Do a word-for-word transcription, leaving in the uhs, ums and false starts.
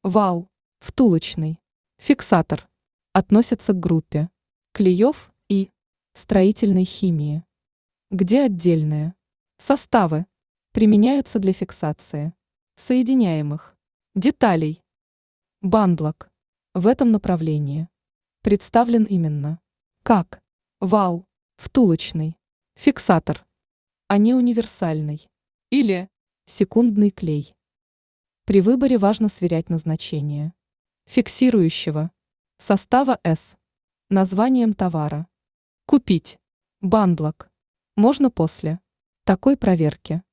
Вал, втулочный, фиксатор относятся к группе клеев и строительной химии, где отдельные составы применяются для фиксации соединяемых деталей. Бандлок в этом направлении представлен именно как вал, втулочный, фиксатор, а не универсальный или секундный клей. При выборе важно сверять назначение фиксирующего состава с названием товара. Купить бандлок можно после такой проверки.